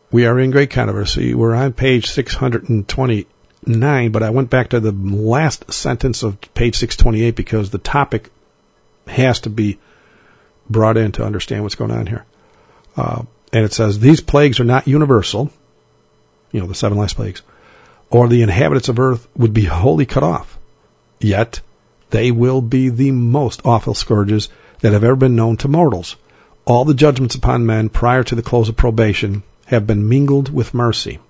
We are in great controversy. We're on page 629, but I went back to the last sentence of page 628 because the topic has to be brought in to understand what's going on here. And it says, these plagues are not universal, the 7 last plagues, or the inhabitants of earth would be wholly cut off. Yet, they will be the most awful scourges that have ever been known to mortals. All the judgments upon men prior to the close of probation have been mingled with mercy.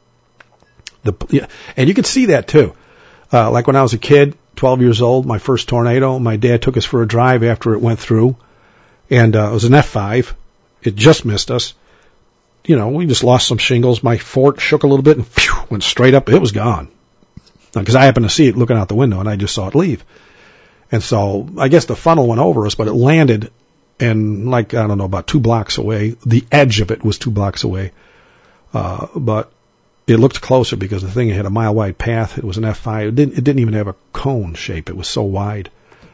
And you can see that too. Like when I was a kid, 12 years old, my first tornado, my dad took us for a drive after it went through. And it was an F5. It just missed us. We just lost some shingles. My fort shook a little bit and went straight up. It was gone. Because I happened to see it looking out the window and I just saw it leave. And so I guess the funnel went over us, but it landed and about 2 blocks away. The edge of it was 2 blocks away. But it looked closer because the thing had a mile-wide path. It was an F5. It didn't even have a cone shape. It was so wide.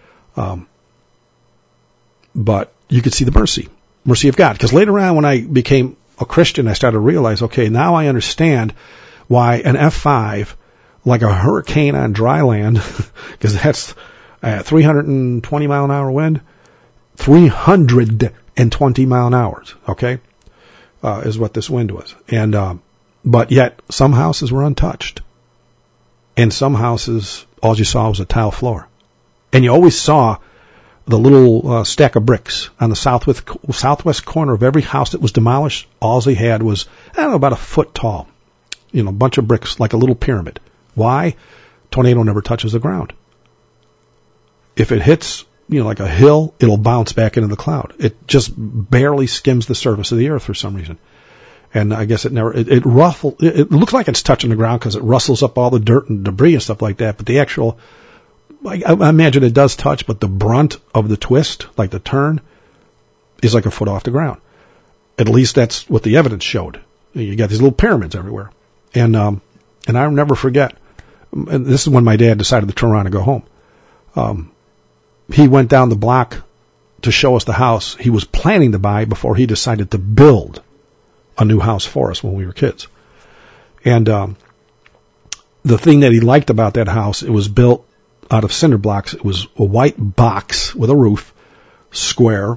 But you could see the mercy of God. Because later on when I became a Christian, I started to realize, okay, now I understand why an F5, like a hurricane on dry land, because that's 320 mile an hour wind, 320 mile an hour, okay, is what this wind was. And, but yet some houses were untouched. And some houses, all you saw was a tile floor. And you always saw the little stack of bricks on the southwest corner of every house that was demolished. All they had was, about a foot tall, a bunch of bricks like a little pyramid. Why? Tornado never touches the ground. If it hits, like a hill, it'll bounce back into the cloud. It just barely skims the surface of the earth for some reason. And I guess it looks like it's touching the ground because it rustles up all the dirt and debris and stuff like that. But the actual, I imagine it does touch, but the brunt of the twist, like the turn, is like a foot off the ground. At least that's what the evidence showed. You got these little pyramids everywhere. And I'll never forget, and this is when my dad decided to turn around and go home. He went down the block to show us the house he was planning to buy before he decided to build a new house for us when we were kids. And the thing that he liked about that house, it was built out of cinder blocks. It was a white box with a roof, square,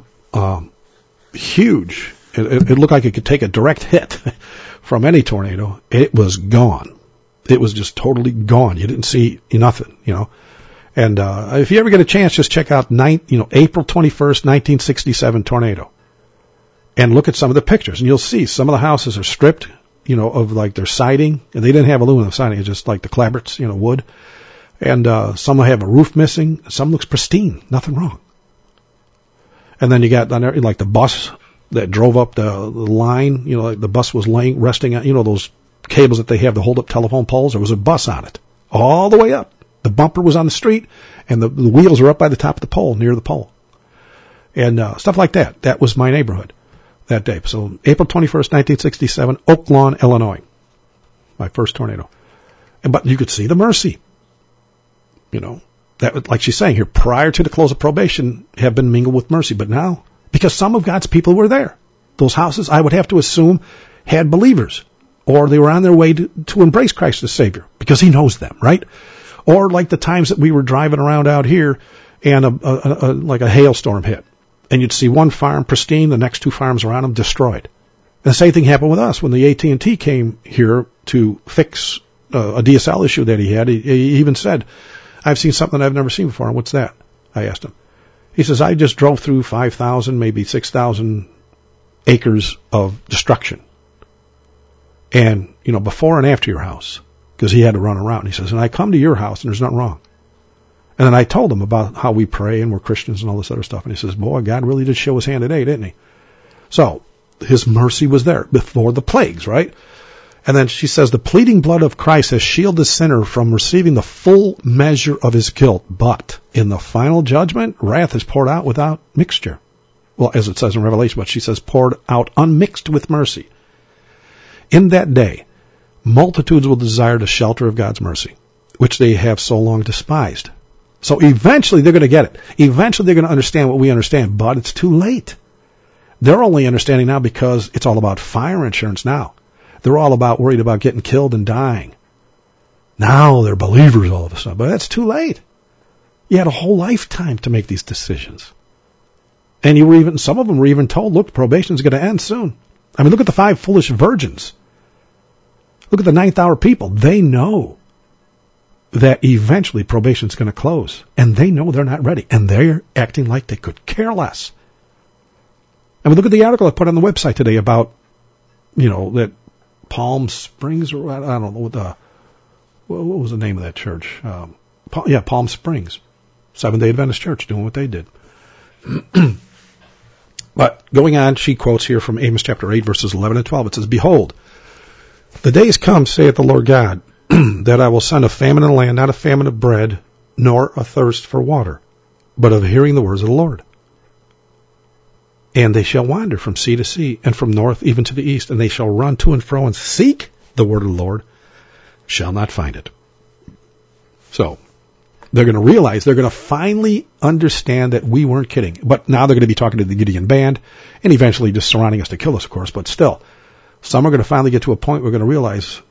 huge. It looked like it could take a direct hit from any tornado. It was gone. It was just totally gone. You didn't see nothing, And if you ever get a chance, just check out April 21st, 1967 tornado, and look at some of the pictures, and you'll see some of the houses are stripped, of like their siding, and they didn't have aluminum siding; it's just like the clapboards, wood. And some have a roof missing. Some looks pristine, nothing wrong. And then you got like the bus that drove up the line. Like the bus was resting on those cables that they have to hold up telephone poles. There was a bus on it all the way up. The bumper was on the street, and the wheels were up by the top of the pole, near the pole. And stuff like that. That was my neighborhood that day. So April 21st, 1967, Oak Lawn, Illinois. My first tornado. But you could see the mercy. That, like she's saying here, prior to the close of probation, have been mingled with mercy. But now, because some of God's people were there. Those houses, I would have to assume, had believers. Or they were on their way to embrace Christ as Savior. Because He knows them, right? Or like the times that we were driving around out here and like a hailstorm hit. And you'd see one farm pristine, the next 2 farms around them destroyed. And the same thing happened with us when the AT&T came here to fix a DSL issue that he had. He even said, I've seen something I've never seen before. And what's that? I asked him. He says, I just drove through 5,000, maybe 6,000 acres of destruction. And, before and after your house. Because he had to run around. He says, and I come to your house and there's nothing wrong. And then I told him about how we pray and we're Christians and all this other stuff. And he says, boy, God really did show His hand today, didn't He? So His mercy was there before the plagues, right? And then she says, the pleading blood of Christ has shielded the sinner from receiving the full measure of his guilt. But in the final judgment, wrath is poured out without mixture. Well, as it says in Revelation, but she says poured out unmixed with mercy. In that day, multitudes will desire the shelter of God's mercy, which they have so long despised. So eventually they're going to get it. Eventually they're going to understand what we understand, but it's too late. They're only understanding now because it's all about fire insurance now. They're all worried about getting killed and dying. Now they're believers all of a sudden. But that's too late. You had a whole lifetime to make these decisions. And some of them were even told, look, probation is going to end soon. I mean, look at the 5 foolish virgins. Look at the 9th hour people. They know that eventually probation is going to close. And they know they're not ready. And they're acting like they could care less. I mean, look at the article I put on the website today about, that Palm Springs, or I don't know, what was the name of that church? Palm Springs. Seventh-day Adventist Church doing what they did. But going on, she quotes here from Amos chapter 8, verses 11 and 12. It says, Behold, the days come, saith the Lord God, that I will send a famine in the land, not a famine of bread, nor a thirst for water, but of hearing the words of the Lord. And they shall wander from sea to sea, and from north even to the east, and they shall run to and fro and seek the word of the Lord, shall not find it. So, they're going to realize, they're going to finally understand that we weren't kidding. But now they're going to be talking to the Gideon band, and eventually just surrounding us to kill us, of course, but still. Some are going to finally get to a point where we're going to realize,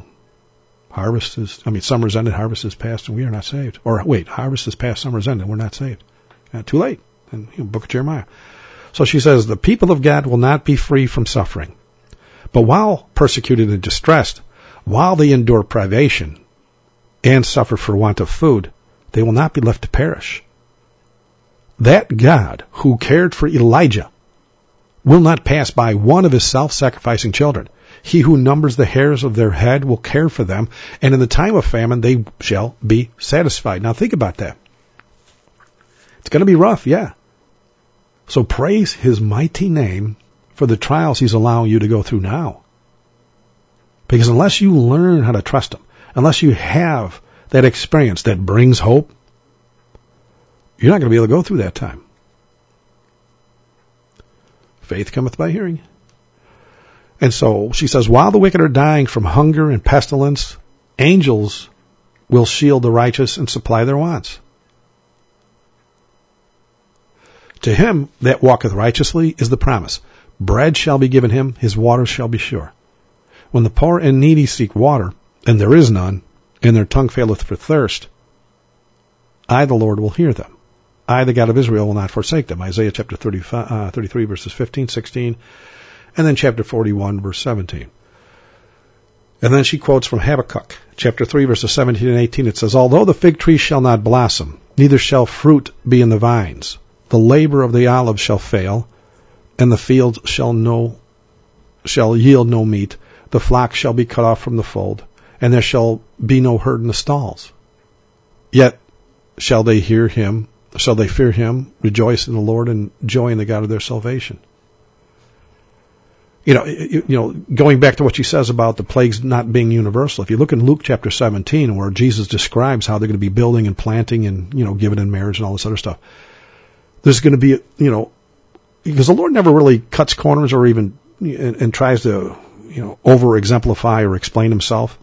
summer's ended, harvest is past, and we are not saved. Or wait, harvest is past, summer's ended, and we're not saved. Too late. And Book of Jeremiah. So she says, the people of God will not be free from suffering. But while persecuted and distressed, while they endure privation and suffer for want of food, they will not be left to perish. That God who cared for Elijah will not pass by one of his self-sacrificing children. He who numbers the hairs of their head will care for them, and in the time of famine they shall be satisfied. Now think about that. It's going to be rough, yeah. So praise his mighty name for the trials he's allowing you to go through now. Because unless you learn how to trust him, unless you have that experience that brings hope, you're not going to be able to go through that time. Faith cometh by hearing. And so she says, while the wicked are dying from hunger and pestilence, angels will shield the righteous and supply their wants. To him that walketh righteously is the promise. Bread shall be given him, his waters shall be sure. When the poor and needy seek water, and there is none, and their tongue faileth for thirst, I, the Lord, will hear them. I, the God of Israel, will not forsake them. Isaiah chapter 33, verses 15, 16, and then chapter 41, verse 17. And then she quotes from Habakkuk, chapter 3, verses 17 and 18. It says, Although the fig tree shall not blossom, neither shall fruit be in the vines, the labor of the olive shall fail, and the fields shall yield no meat. The flock shall be cut off from the fold, and there shall be no herd in the stalls. Yet shall they fear him, rejoice in the Lord, and joy in the God of their salvation. Going back to what she says about the plagues not being universal, if you look in Luke chapter 17, where Jesus describes how they're going to be building and planting and, giving in marriage and all this other stuff, there's going to be, because the Lord never really cuts corners or even, and tries to, over-exemplify or explain himself.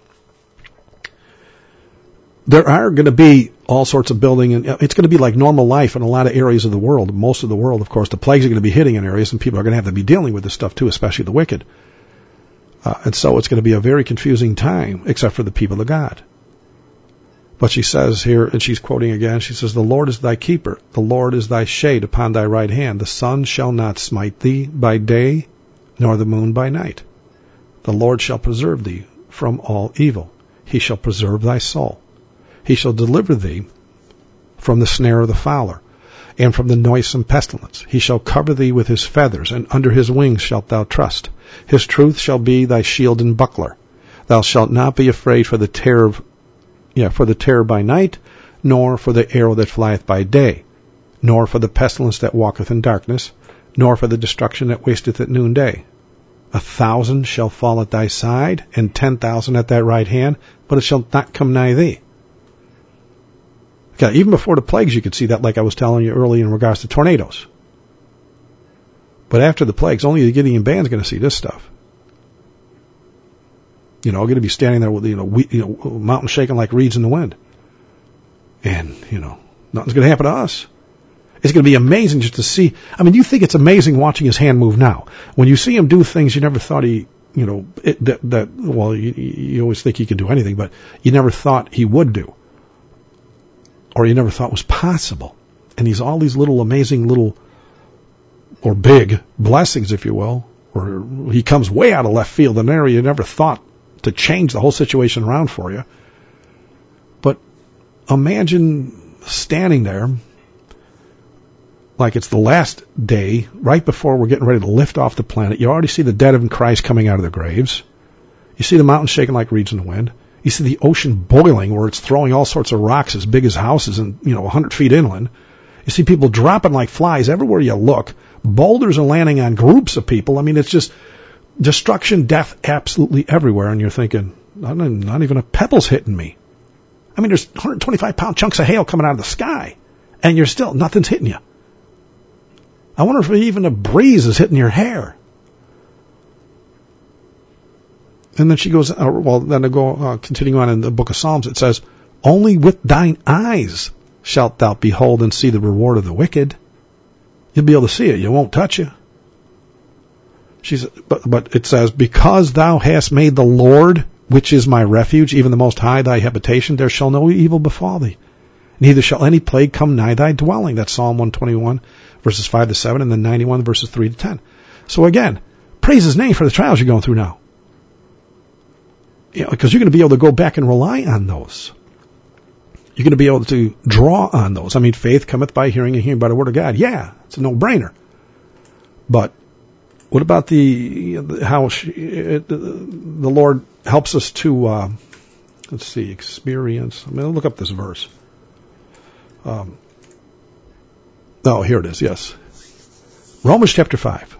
There are going to be all sorts of building, and it's going to be like normal life in a lot of areas of the world. Most of the world, of course, the plagues are going to be hitting in areas, and people are going to have to be dealing with this stuff too, especially the wicked. And so it's going to be a very confusing time, except for the people of God. But she says here, and she's quoting again, she says, The Lord is thy keeper, the Lord is thy shade upon thy right hand. The sun shall not smite thee by day, nor the moon by night. The Lord shall preserve thee from all evil. He shall preserve thy soul. He shall deliver thee from the snare of the fowler, and from the noisome pestilence. He shall cover thee with his feathers, and under his wings shalt thou trust. His truth shall be thy shield and buckler. Thou shalt not be afraid for the terror by night, nor for the arrow that flieth by day, nor for the pestilence that walketh in darkness, nor for the destruction that wasteth at noonday. 1,000 shall fall at thy side, and 10,000 at thy right hand, but it shall not come nigh thee. Okay, even before the plagues, you could see that, like I was telling you earlier in regards to tornadoes. But after the plagues, only the Gideon band's going to see this stuff. Going to be standing there with, mountains shaking like reeds in the wind. And, nothing's going to happen to us. It's going to be amazing just to see. I mean, you think it's amazing watching his hand move now. When you see him do things you never thought he you always think he can do anything, but you never thought he would do, or you never thought was possible. And he's all these little amazing little, or big blessings, if you will, or he comes way out of left field in an area you never thought to change the whole situation around for you. But imagine standing there like it's the last day, right before we're getting ready to lift off the planet. You already see the dead in Christ coming out of their graves. You see the mountains shaking like reeds in the wind. You see the ocean boiling where it's throwing all sorts of rocks as big as houses and, 100 feet inland. You see people dropping like flies everywhere you look. Boulders are landing on groups of people. I mean, it's just destruction, death absolutely everywhere. And you're thinking, not even a pebble's hitting me. I mean, there's 125-pound chunks of hail coming out of the sky, and nothing's hitting you. I wonder if even a breeze is hitting your hair. And then she goes, continuing on in the book of Psalms, it says, only with thine eyes shalt thou behold and see the reward of the wicked. You'll be able to see it. You won't touch you. She said, but it says, because thou hast made the Lord, which is my refuge, even the Most High, thy habitation, there shall no evil befall thee. Neither shall any plague come nigh thy dwelling. That's Psalm 121, verses 5 to 7, and then 91, verses 3 to 10. So again, praise his name for the trials you're going through now. Because you're going to be able to go back and rely on those. You're going to be able to draw on those. I mean, faith cometh by hearing, and hearing by the word of God. Yeah, it's a no-brainer. But what about the Lord helps us to, experience. I'm going to look up this verse. Here it is, yes. Romans chapter 5.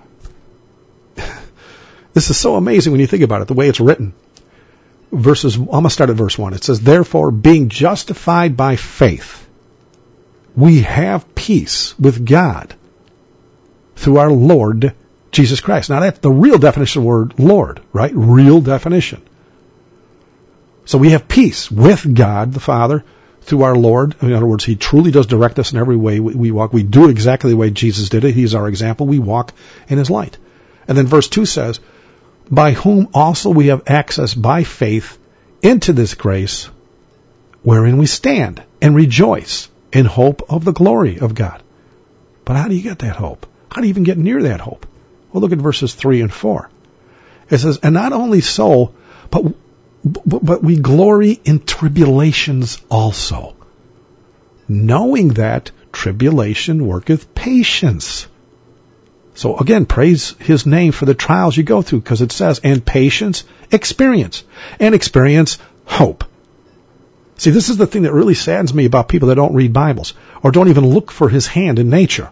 This is so amazing when you think about it, the way it's written. I'm going to start at verse 1. It says, therefore, being justified by faith, we have peace with God through our Lord Jesus Christ. Now, that's the real definition of the word Lord, right? Real definition. So we have peace with God the Father through our Lord. In other words, he truly does direct us in every way we walk. We do it exactly the way Jesus did it. He's our example. We walk in his light. And then verse 2 says, by whom also we have access by faith into this grace wherein we stand and rejoice in hope of the glory of God. But how do you get that hope? How do you even get near that hope? Well, look at verses 3 and 4. It says, and not only so, but we glory in tribulations also, knowing that tribulation worketh patience. So again, praise his name for the trials you go through, because it says, and patience, experience, and experience, hope. See, this is the thing that really saddens me about people that don't read Bibles, or don't even look for his hand in nature.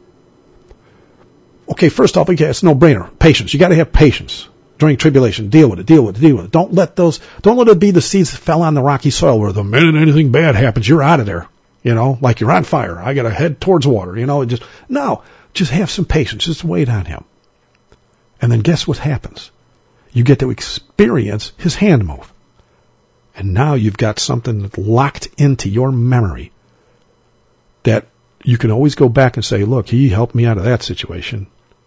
Okay, first off, it's no brainer. Patience. You got to have patience during tribulation. Deal with it. Don't let it be the seeds that fell on the rocky soil where the minute anything bad happens, you're out of there. Like you're on fire. I got to head towards water. Just have some patience. Just wait on him. And then guess what happens? You get to experience his hand move. And now you've got something locked into your memory that you can always go back and say, look, he helped me out of that situation.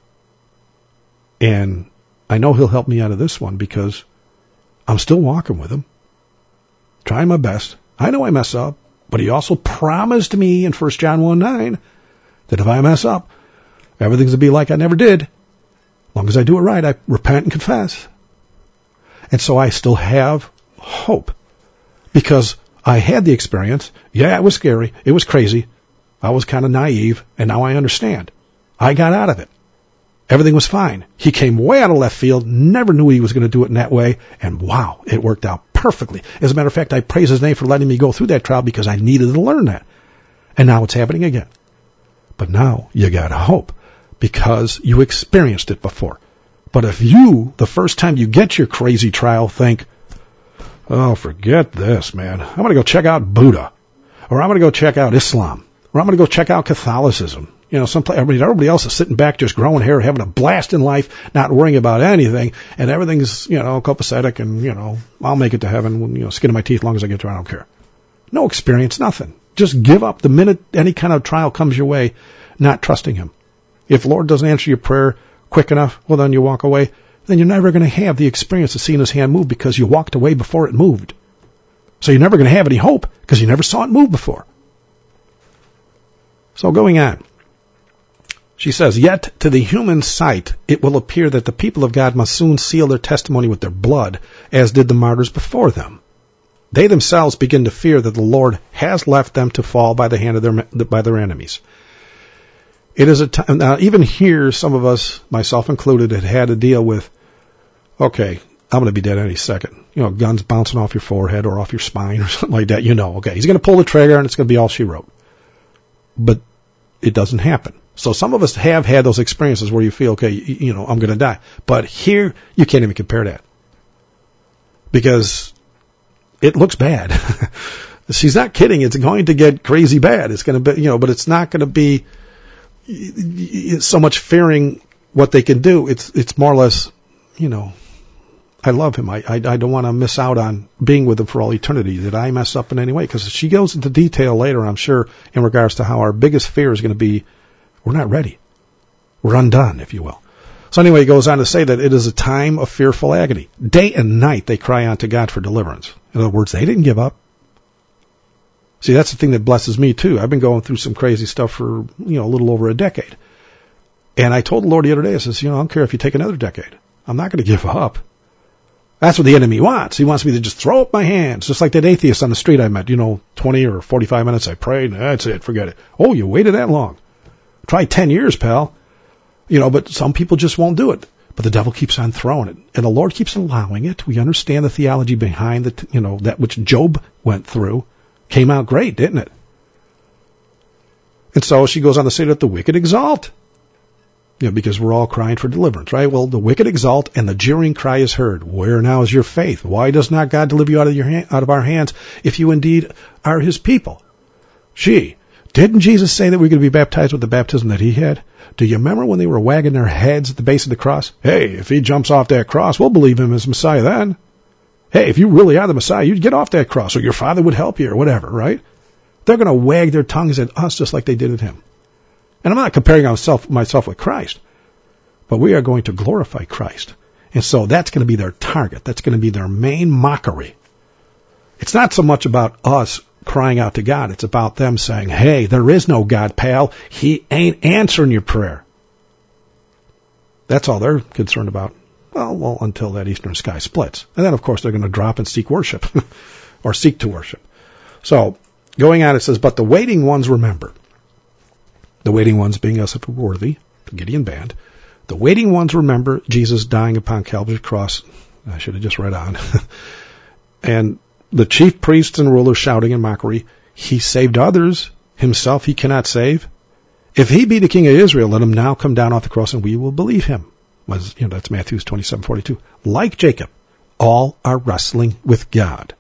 And I know he'll help me out of this one because I'm still walking with him, trying my best. I know I mess up, but he also promised me in 1 John 1:9 that if I mess up, everything's going to be like I never did. As long as I do it right, I repent and confess. And so I still have hope because I had the experience. Yeah, it was scary. It was crazy. I was kind of naive, and now I understand. I got out of it. Everything was fine. He came way out of left field, never knew he was going to do it in that way, and wow, it worked out perfectly. As a matter of fact, I praise his name for letting me go through that trial because I needed to learn that. And now it's happening again. But now you got hope because you experienced it before. But if you, the first time you get your crazy trial, think, oh, forget this, man. I'm going to go check out Buddha, or I'm going to go check out Islam, or I'm going to go check out Catholicism. Everybody else is sitting back just growing hair, having a blast in life, not worrying about anything, and everything's, copacetic, and, I'll make it to heaven, skin of my teeth as long as I get there, I don't care. No experience, nothing. Just give up the minute any kind of trial comes your way, not trusting him. If Lord doesn't answer your prayer quick enough, well, then you walk away. then you're never going to have the experience of seeing his hand move because you walked away before it moved. So you're never going to have any hope because you never saw it move before. So going on. She says, yet to the human sight, it will appear that the people of God must soon seal their testimony with their blood, as did the martyrs before them. They themselves begin to fear that the Lord has left them to fall by the hand of by their enemies. It is a time, now even here, some of us, myself included, had to deal with, okay, I'm going to be dead any second. Guns bouncing off your forehead or off your spine or something like that. Okay, he's going to pull the trigger and it's going to be all she wrote. But it doesn't happen. So some of us have had those experiences where you feel, okay, I'm going to die. But here, you can't even compare that. Because it looks bad. She's not kidding. It's going to get crazy bad. It's going to be, but it's not going to be so much fearing what they can do. It's more or less, I love him. I don't want to miss out on being with him for all eternity. Did I mess up in any way? Because she goes into detail later, I'm sure, in regards to how our biggest fear is going to be, we're not ready. We're undone, if you will. So anyway, he goes on to say that it is a time of fearful agony. Day and night they cry unto God for deliverance. In other words, they didn't give up. See, that's the thing that blesses me too. I've been going through some crazy stuff for, a little over a decade. And I told the Lord the other day, I says, I don't care if you take another decade. I'm not going to give up. That's what the enemy wants. He wants me to just throw up my hands, just like that atheist on the street I met, 20 or 45 minutes I prayed, and that's it, forget it. Oh, you waited that long. Try 10 years, pal. But some people just won't do it. But the devil keeps on throwing it. And the Lord keeps allowing it. We understand the theology behind it, that which Job went through. Came out great, didn't it? And so she goes on to say that the wicked exalt. Because we're all crying for deliverance, right? Well, the wicked exalt and the jeering cry is heard. Where now is your faith? Why does not God deliver you out of our hands if you indeed are his people? Didn't Jesus say that we're going to be baptized with the baptism that he had? Do you remember when they were wagging their heads at the base of the cross? Hey, if he jumps off that cross, we'll believe him as Messiah then. Hey, if you really are the Messiah, you'd get off that cross, or your father would help you, or whatever, right? They're going to wag their tongues at us just like they did at him. And I'm not comparing myself with Christ, but we are going to glorify Christ. And so that's going to be their target. That's going to be their main mockery. It's not so much about us crying out to God. It's about them saying, hey, there is no God, pal. He ain't answering your prayer. That's all they're concerned about. Well, until that eastern sky splits. And then, of course, they're going to drop and seek worship or seek to worship. So going on, it says, but the waiting ones remember. The waiting ones being us if we're worthy, the Gideon band. The waiting ones remember Jesus dying upon Calvary's cross. I should have just read on. And the chief priests and rulers shouting in mockery, he saved others, himself he cannot save. If he be the king of Israel, let him now come down off the cross and we will believe him. That's Matthew 27:42. Like Jacob, all are wrestling with God.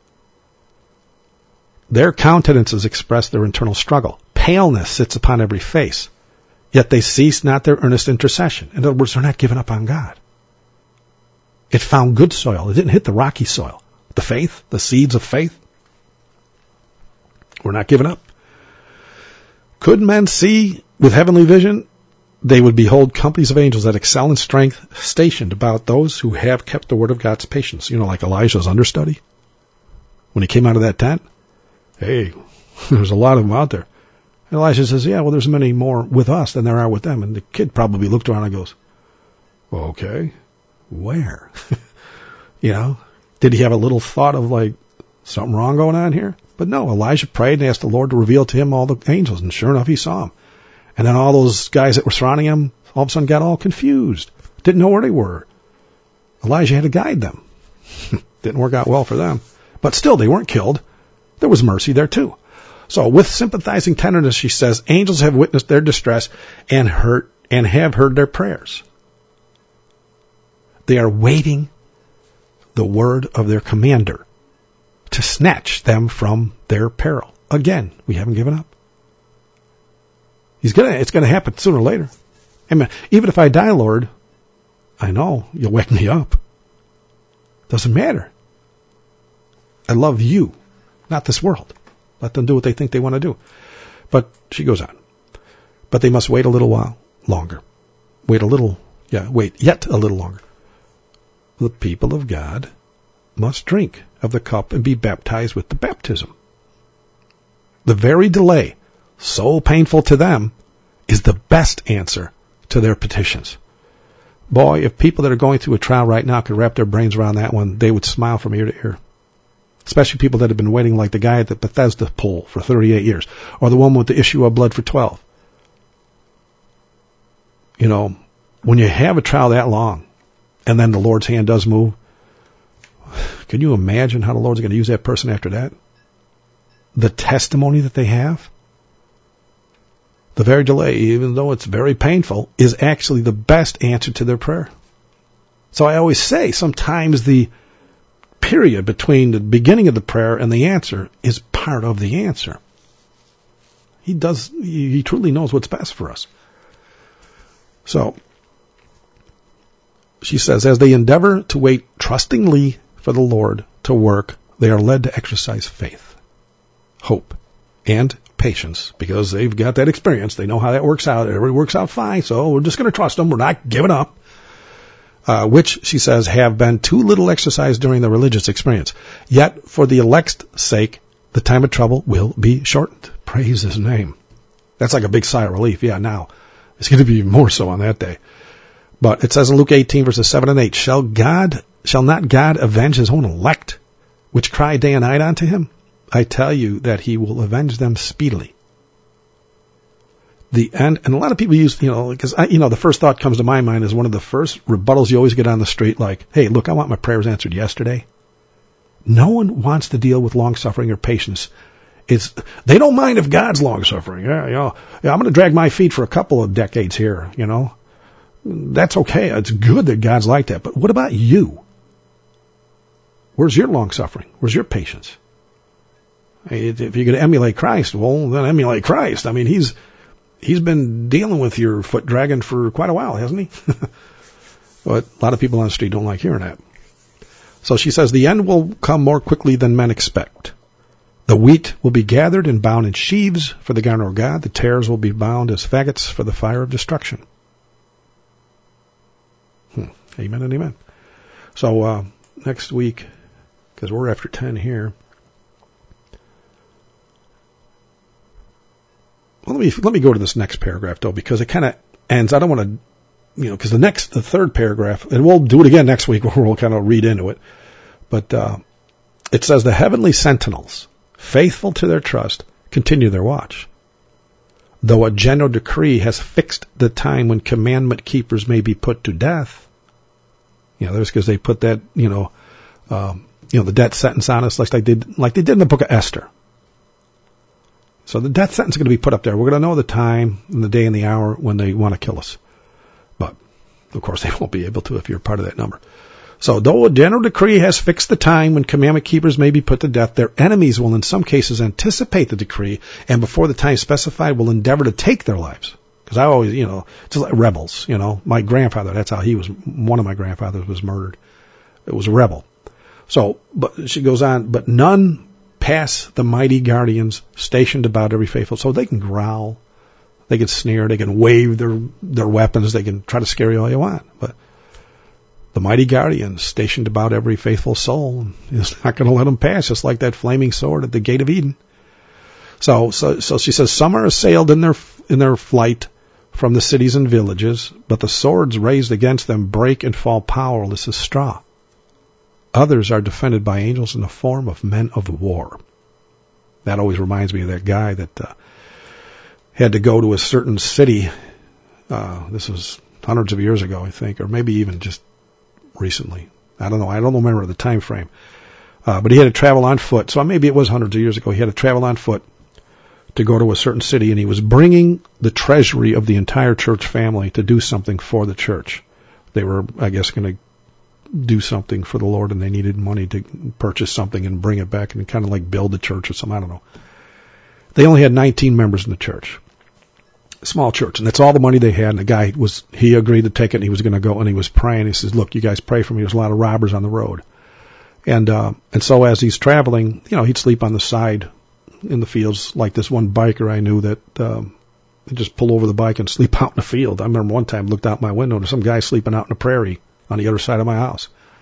Their countenances express their internal struggle. Paleness sits upon every face, yet they cease not their earnest intercession. In other words, they're not giving up on God. It found good soil. It didn't hit the rocky soil. The faith, the seeds of faith. We're not giving up. Could men see with heavenly vision? They would behold companies of angels that excel in strength stationed about those who have kept the word of God's patience. Like Elijah's understudy. When he came out of that tent, hey, there's a lot of them out there. And Elijah says, yeah, well, there's many more with us than there are with them. And the kid probably looked around and goes, well, okay, where? Did he have a little thought of something wrong going on here? But no, Elijah prayed and asked the Lord to reveal to him all the angels. And sure enough, he saw them. And then all those guys that were surrounding him all of a sudden got all confused. Didn't know where they were. Elijah had to guide them. Didn't work out well for them. But still, they weren't killed. There was mercy there too. So with sympathizing tenderness, she says, angels have witnessed their distress and have heard their prayers. They are waiting the word of their commander to snatch them from their peril. Again, we haven't given up. It's going to happen sooner or later. Amen. Even if I die, Lord, I know you'll wake me up. Doesn't matter. I love you, not this world. Let them do what they think they want to do. But she goes on. But they must wait a little while longer. Wait yet a little longer. the people of God must drink of the cup and be baptized with the baptism. The very delay, so painful to them, is the best answer to their petitions. Boy, if people that are going through a trial right now could wrap their brains around that one, they would smile from ear to ear. Especially people that have been waiting like the guy at the Bethesda pool for 38 years, or the one with the issue of blood for 12. You know, when you have a trial that long, and then the Lord's hand does move, can you imagine how the Lord's going to use that person after that? The testimony that they have? The very delay, even though it's very painful, is actually the best answer to their prayer. So I always say, sometimes the period between the beginning of the prayer and the answer is part of the answer. He truly knows what's best for us. So, she says, as they endeavor to wait trustingly for the Lord to work, they are led to exercise faith, hope, and patience, because they've got that experience. They know how that works out. Everybody works out fine, so we're just going to trust them. We're not giving up. Which, she says, have been too little exercised during the religious experience. Yet, for the elect's sake, the time of trouble will be shortened. Praise his name. That's like a big sigh of relief. Yeah, now, it's going to be more so on that day. But it says in Luke 18, verses 7 and 8, Shall not God avenge his own elect, which cry day and night unto him? I tell you that he will avenge them speedily. The end, and a lot of people use, because the first thought comes to my mind is one of the first rebuttals you always get on the street, like, hey, look, I want my prayers answered yesterday. No one wants to deal with long-suffering or patience. They don't mind if God's long-suffering. I'm going to drag my feet for a couple of decades here, That's okay. It's good that God's like that. But what about you? Where's your long-suffering? Where's your patience? If you're going to emulate Christ, well, then emulate Christ. I mean, he's been dealing with your foot dragging for quite a while, hasn't he? But a lot of people on the street don't like hearing that. So she says, the end will come more quickly than men expect. The wheat will be gathered and bound in sheaves for the garner of God. The tares will be bound as faggots for the fire of destruction. Amen and amen. So next week, because we're after 10 here, well, let me go to this next paragraph, though, because it kind of ends. I don't want to, because the third paragraph, and we'll do it again next week where we'll kind of read into it. But it says, the heavenly sentinels, faithful to their trust, continue their watch. Though a general decree has fixed the time when commandment keepers may be put to death, that's because they put that, the death sentence on us like they did in the book of Esther. So the death sentence is going to be put up there. We're going to know the time and the day and the hour when they want to kill us. But, of course, they won't be able to if you're part of that number. So though a general decree has fixed the time when commandment keepers may be put to death, their enemies will in some cases anticipate the decree and before the time specified will endeavor to take their lives. Because I always, just like rebels, my grandfather, that's how one of my grandfathers was murdered. It was a rebel. So, but she goes on, but none pass the mighty guardians stationed about every faithful. So they can growl, they can sneer, they can wave their weapons, they can try to scare you all you want. But the mighty guardians stationed about every faithful soul is not going to let them pass, just like that flaming sword at the gate of Eden. So she says, some are assailed in their flight from the cities and villages, but the swords raised against them break and fall powerless as straw. Others are defended by angels in the form of men of war. That always reminds me of that guy that had to go to a certain city. This was hundreds of years ago, I think, or maybe even just recently. I don't know. I don't remember the time frame. But he had to travel on foot. So maybe it was hundreds of years ago. He had to travel on foot to go to a certain city, and he was bringing the treasury of the entire church family to do something for the church. They were, I guess, going to do something for the Lord, and they needed money to purchase something and bring it back and kind of like build the church or something. I don't know. They only had 19 members in the church. A small church, and that's all the money they had. And the guy he agreed to take it, and he was going to go, and he was praying. He says, look, you guys pray for me. There's a lot of robbers on the road. And so as he's traveling, he'd sleep on the side in the fields, like this one biker I knew that he'd just pull over the bike and sleep out in the field. I remember one time looked out my window and some guy sleeping out in the prairie on the other side of my house.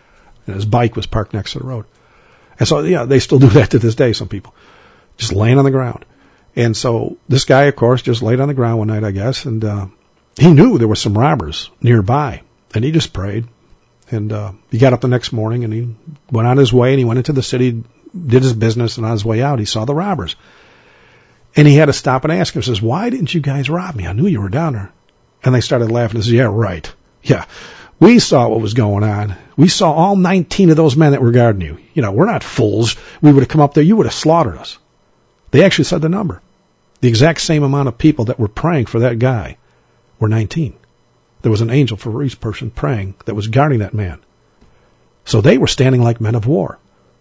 And his bike was parked next to the road. And so, yeah, they still do that to this day, some people. Just laying on the ground. And so this guy, of course, just laid on the ground one night, I guess, and he knew there were some robbers nearby. And he just prayed. And he got up the next morning, and he went on his way, and he went into the city, did his business, and on his way out, he saw the robbers. And he had to stop and ask him, says, why didn't you guys rob me? I knew you were down there. And they started laughing and said, yeah, right. Yeah, we saw what was going on. We saw all 19 of those men that were guarding you. You know, we're not fools. We would have come up there. You would have slaughtered us. They actually said the number. The exact same amount of people that were praying for that guy were 19. There was an angel for each person praying that was guarding that man. So they were standing like men of war.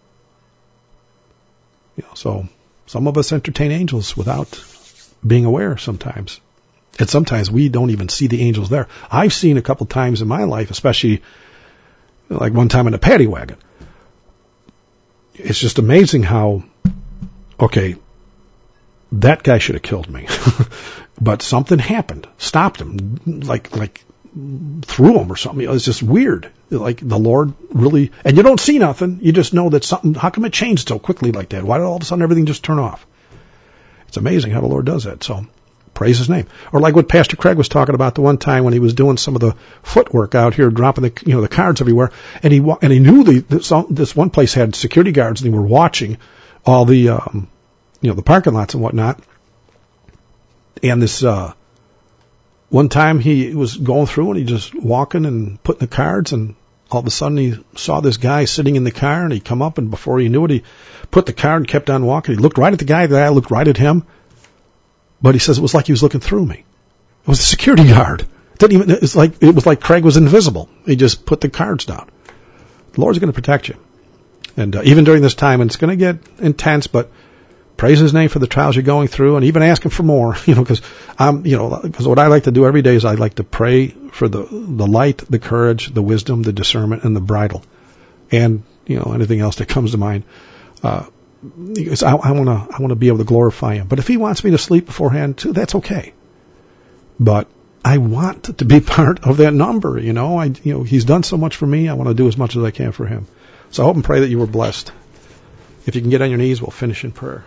You know, so some of us entertain angels without being aware sometimes. And sometimes we don't even see the angels there. I've seen a couple times in my life, especially like one time in a paddy wagon. It's just amazing how, okay, that guy should have killed me. But something happened, stopped him, like threw him or something. It was just weird. Like the Lord really, and you don't see nothing. You just know that something, how come it changed so quickly like that? Why did all of a sudden everything just turn off? It's amazing how the Lord does that. So praise his name. Or like what Pastor Craig was talking about the one time when he was doing some of the footwork out here, dropping the cards everywhere. And he knew this one place had security guards, and they were watching all the, the parking lots and whatnot. And this, one time he was going through and he just walking and putting the cards, and all of a sudden he saw this guy sitting in the car, and he come up, and before he knew it, he put the card and kept on walking. He looked right at the guy looked right at him. But he says it was like he was looking through me. It was a security guard. It was like Craig was invisible. He just put the cards down. The Lord's going to protect you. And even during this time, and it's going to get intense, but praise his name for the trials you're going through, and even ask him for more, because what I like to do every day is I like to pray for the light, the courage, the wisdom, the discernment, and the bridle, and anything else that comes to mind. Because I want to be able to glorify him. But if he wants me to sleep beforehand too, that's okay. But I want to be part of that number. He's done so much for me. I want to do as much as I can for him. So I hope and pray that you were blessed. If you can get on your knees, we'll finish in prayer.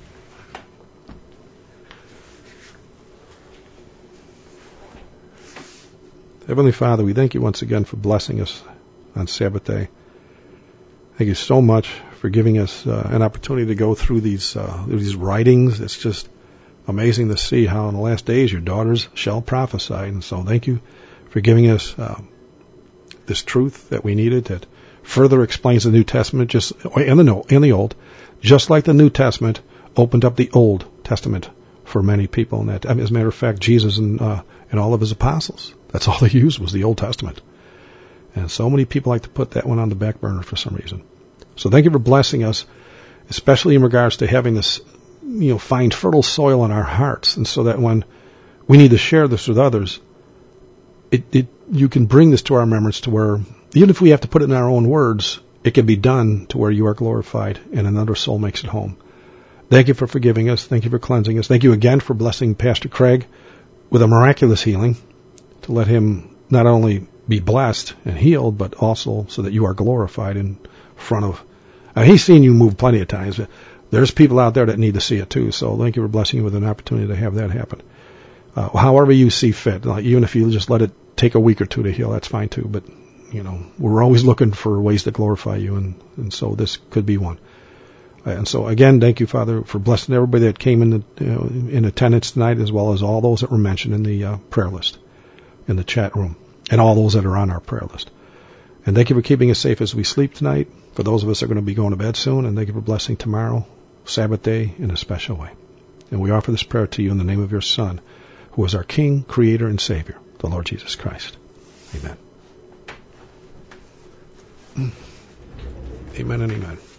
Heavenly Father, we thank you once again for blessing us on Sabbath day. Thank you so much for giving us an opportunity to go through these writings. It's just amazing to see how in the last days your daughters shall prophesy. And so thank you for giving us this truth that we needed that further explains the New Testament and the Old, just like the New Testament opened up the Old Testament for many people. And that, as a matter of fact, Jesus and all of his apostles, that's all they used was the Old Testament. And so many people like to put that one on the back burner for some reason. So thank you for blessing us, especially in regards to having this, find fertile soil in our hearts. And so that when we need to share this with others, you can bring this to our remembrance to where, even if we have to put it in our own words, it can be done to where you are glorified and another soul makes it home. Thank you for forgiving us. Thank you for cleansing us. Thank you again for blessing Pastor Craig with a miraculous healing, to let him not only be blessed and healed, but also so that you are glorified in front of. He's seen you move plenty of times. There's people out there that need to see it too. So thank you for blessing you with an opportunity to have that happen. However you see fit, even if you just let it take a week or two to heal, that's fine too. But we're always looking for ways to glorify you, and so this could be one. And so again, thank you, Father, for blessing everybody that came in attendance tonight, as well as all those that were mentioned in the prayer list, in the chat room, and all those that are on our prayer list. And thank you for keeping us safe as we sleep tonight, for those of us that are going to be going to bed soon, and thank you for blessing tomorrow, Sabbath day, in a special way. And we offer this prayer to you in the name of your Son, who is our King, Creator, and Savior, the Lord Jesus Christ. Amen. Amen and amen.